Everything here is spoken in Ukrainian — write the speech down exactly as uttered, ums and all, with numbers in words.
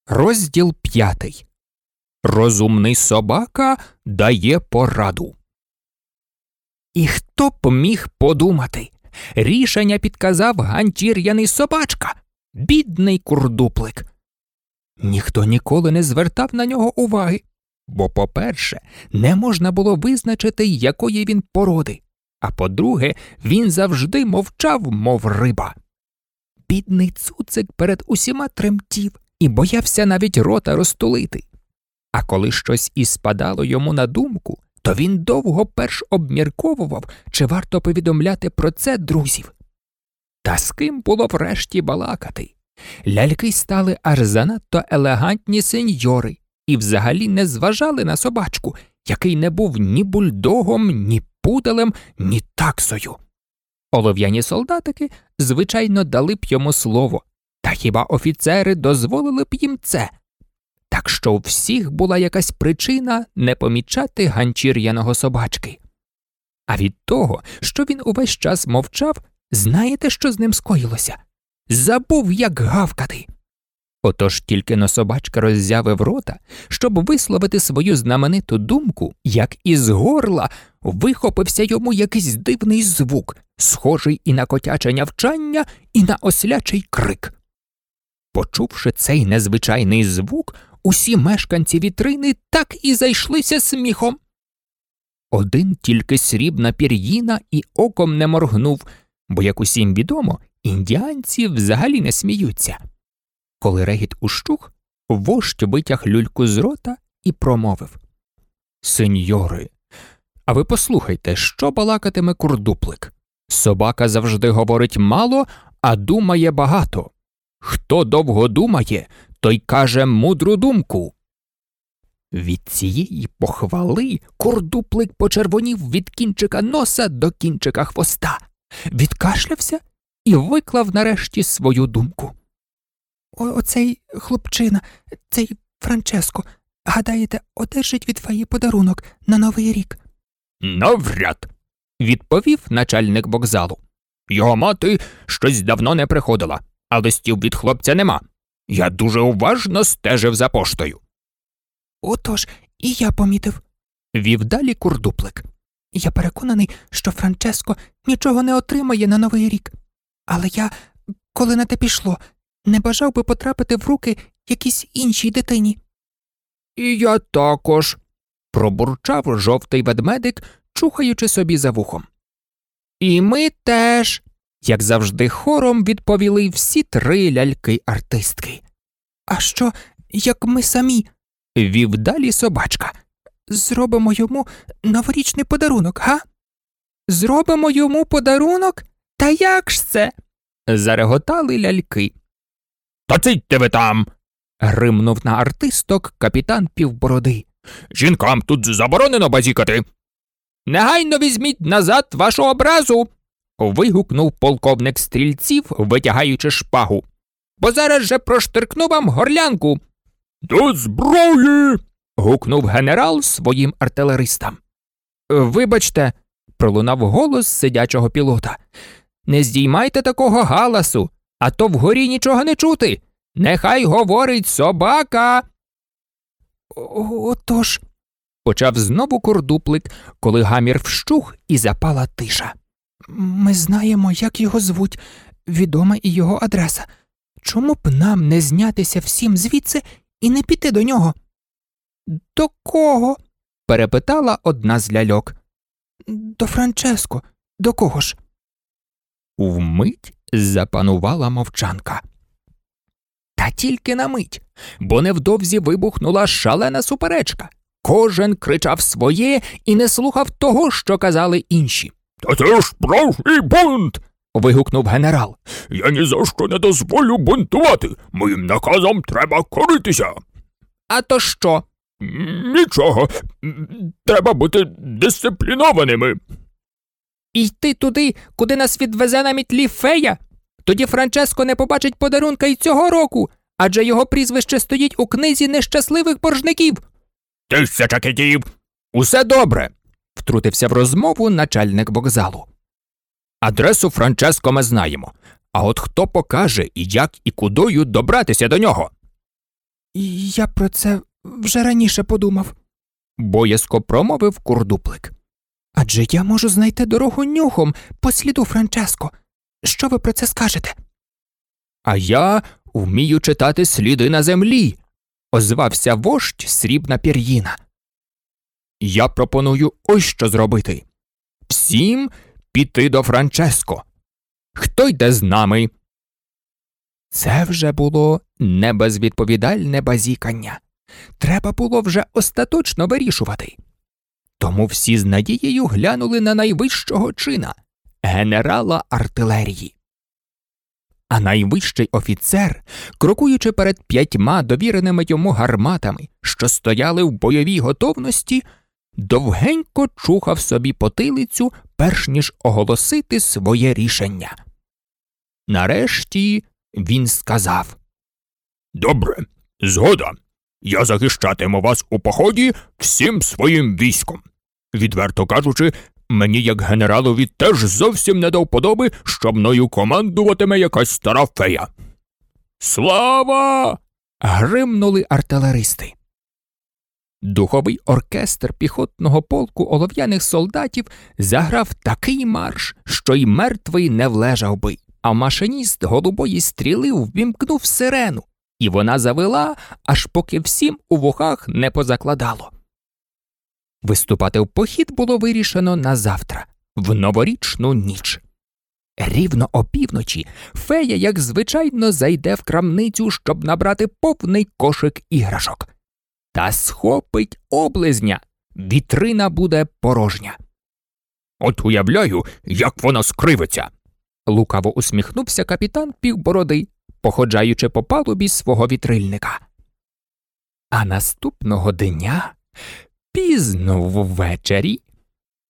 Розділ п'ятий. Розумний собака дає пораду. І хто б міг подумати? Рішення підказав ганчір'яний собачка, бідний курдуплик. Ніхто ніколи не звертав на нього уваги, бо, по-перше, не можна було визначити, якої він породи, а по-друге, він завжди мовчав, мов риба. Бідний цуцик перед усіма тремтів і боявся навіть рота розтулити. А коли щось і спадало йому на думку, то він довго перш обмірковував, чи варто повідомляти про це друзів. Та з ким було врешті балакати? Ляльки стали аж занадто елегантні сеньори і взагалі не зважали на собачку, який не був ні бульдогом, ні пуделем, ні таксою. Олов'яні солдатики, звичайно, дали б йому слово, та хіба офіцери дозволили б їм це? Так що у всіх була якась причина не помічати ганчір'яного собачки. А від того, що він увесь час мовчав, знаєте, що з ним скоїлося? Забув, як гавкати. Отож тільки-но собачка роззявив рота, щоб висловити свою знамениту думку, як із горла вихопився йому якийсь дивний звук, схожий і на котяче нявчання, і на ослячий крик. Почувши цей незвичайний звук, усі мешканці вітрини так і зайшлися сміхом. Один тільки срібна пір'їна і оком не моргнув, бо, як усім відомо, індіанці взагалі не сміються. Коли регіт ущух, вождь витяг люльку з рота і промовив: «Сеньори, а ви послухайте, що балакатиме курдуплик. Собака завжди говорить мало, а думає багато. Хто довго думає, той каже мудру думку». Від цієї похвали курдуплик почервонів від кінчика носа до кінчика хвоста, відкашлявся і виклав нарешті свою думку. О, оцей хлопчина, цей Франческо, гадаєте, одержить від феї подарунок на Новий рік? «Навряд», – відповів начальник вокзалу. «Його мати щось давно не приходила, а листів від хлопця нема. Я дуже уважно стежив за поштою». «Отож, і я помітив», – вів далі курдуплик. «Я переконаний, що Франческо нічого не отримає на Новий рік. Але я, коли на те пішло, не бажав би потрапити в руки якійсь іншій дитині». «І я також», – пробурчав жовтий ведмедик, чухаючи собі за вухом. «І ми теж», – як завжди хором відповіли всі три ляльки-артистки. «А що, як ми самі?» – вів далі собачка. «Зробимо йому новорічний подарунок, га?» «Зробимо йому подарунок? Та як ж це?» – зареготали ляльки. «Та цідьте ви там!» – гримнув на артисток капітан Півбороди. «Жінкам тут заборонено базікати!» «Негайно візьміть назад вашу образу!» – вигукнув полковник стрільців, витягаючи шпагу. «Бо зараз же проштиркну вам горлянку!» «До зброї!» – гукнув генерал своїм артилеристам. «Вибачте!» – пролунав голос сидячого пілота. «Не здіймайте такого галасу, а то вгорі нічого не чути! Нехай говорить собака!» «Отож», – почав знову курдуплик, коли гамір вщух і запала тиша. «Ми знаємо, як його звуть, відома і його адреса. Чому б нам не знятися всім звідси і не піти до нього?» «До кого?» – перепитала одна з ляльок. «До Франческо. До кого ж?» Вмить запанувала мовчанка. Та тільки на мить, бо невдовзі вибухнула шалена суперечка. Кожен кричав своє і не слухав того, що казали інші. «Та це ж справжній бунт!» – вигукнув генерал. «Я ні за що не дозволю бунтувати. Моїм наказом треба коритися». «А то що?» «Нічого. Треба бути дисциплінованими». «Йти туди, куди нас відвезе на мітлі фея? Тоді Франческо не побачить подарунка й цього року, адже його прізвище стоїть у книзі нещасливих боржників». «Тисяча китів!» «Усе добре», – втрутився в розмову начальник вокзалу. «Адресу Франческо ми знаємо, а от хто покаже і як і кудою добратися до нього?» Я про це вже раніше подумав, боязко промовив Курдуплик. Адже я можу знайти дорогу нюхом по сліду Франческо. Що ви про це скажете? А я вмію читати сліди на землі, озвався вождь Срібна Пір'їна. Я пропоную ось що зробити. Всім піти до Франческо. Хто йде з нами? Це вже було не безвідповідальне базікання. Треба було вже остаточно вирішувати. Тому всі з надією глянули на найвищого чина – генерала артилерії. А найвищий офіцер, крокуючи перед п'ятьма довіреними йому гарматами, що стояли в бойовій готовності, довгенько чухав собі потилицю, перш ніж оголосити своє рішення. Нарешті він сказав: «Добре, згода. Я захищатиму вас у поході всім своїм військом. Відверто кажучи, мені як генералові теж зовсім не до вподоби, що мною командуватиме якась стара фея». «Слава!» – гримнули артилеристи. Духовий оркестр піхотного полку олов'яних солдатів заграв такий марш, що й мертвий не влежав би, а машиніст голубої стріли ввімкнув сирену, і вона завила, аж поки всім у вухах не позакладало. Виступати в похід було вирішено на завтра, в новорічну ніч. Рівно опівночі фея, як звичайно, зайде в крамницю, щоб набрати повний кошик іграшок. Та схопить облизня, вітрина буде порожня. «От уявляю, як вона скривиться!» – лукаво усміхнувся капітан Півбороди, походжаючи по палубі свого вітрильника. А наступного дня, пізно ввечері,